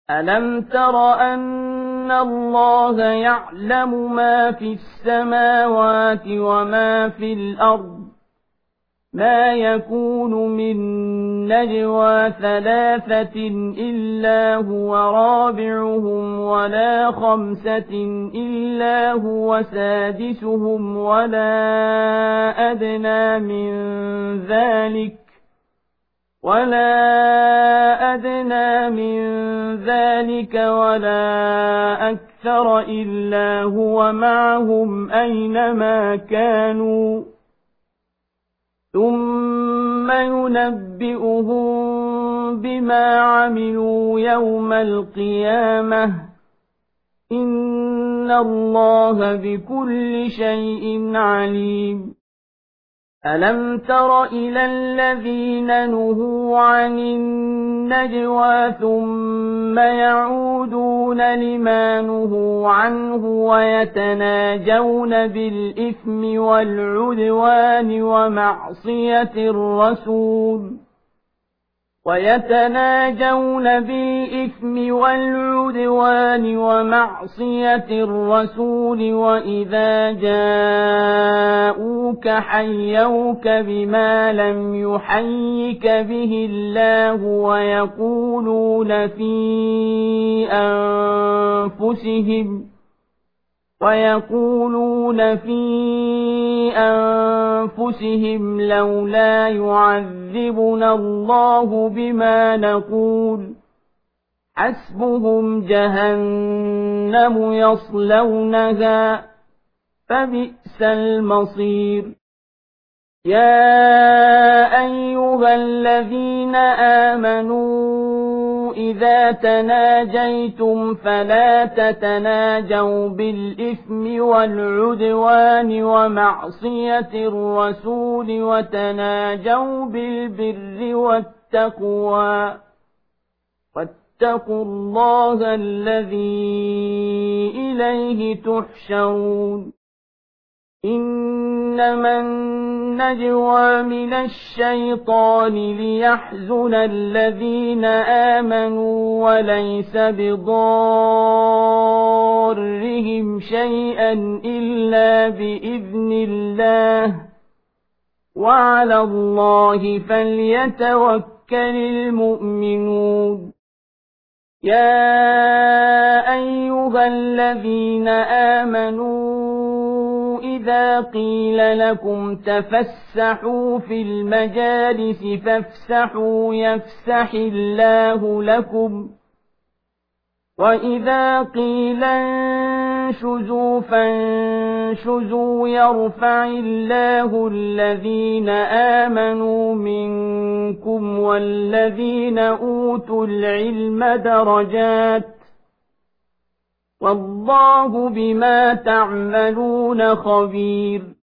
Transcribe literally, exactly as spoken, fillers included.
ألم تر أن الله يعلم ما في السماوات وما في الأرض ما يكون من نجوى ثلاثة إلا هو رابعهم ولا خمسة إلا هو سادسهم ولا أدنى من ذلك ولا أدنى من ذلك ولا أكثر إلا هو معهم أينما كانوا ثم ينبئهم بما عملوا يوم القيامة إن الله بكل شيء عليم. ألم تر إلى الذين نهوا عن النجوى ثم يعودون لما نهوا عنه ويتناجون بالإثم والعدوان ومعصية الرسول ويتناجون بالإثم والعدوان ومعصية الرسول وإذا جاءوك حيوك بما لم يحيك به الله ويقولون في أنفسهم ويقولون في أنفسهم لولا يعذبنا الله بما نقول حسبهم جهنم يصلونها فبئس المصير. يا أيها الذين آمنوا إذا تناجيتم فلا تتناجوا بالإثم والعدوان ومعصية الرسول وتناجوا بالبر والتقوى واتقوا الله الذي إليه تحشرون. إنما النجوى من الشيطان ليحزن الذين آمنوا وليس بضارهم شيئا إلا بإذن الله وعلى الله فليتوكل المؤمنون. يا أيها الذين آمنوا إذا قيل لكم تفسحوا في المجالس فافسحوا يفسح الله لكم وإذا قيل انشزوا فانشزوا يرفع الله الذين آمنوا منكم والذين أوتوا العلم درجات والله بما تعملون خبير.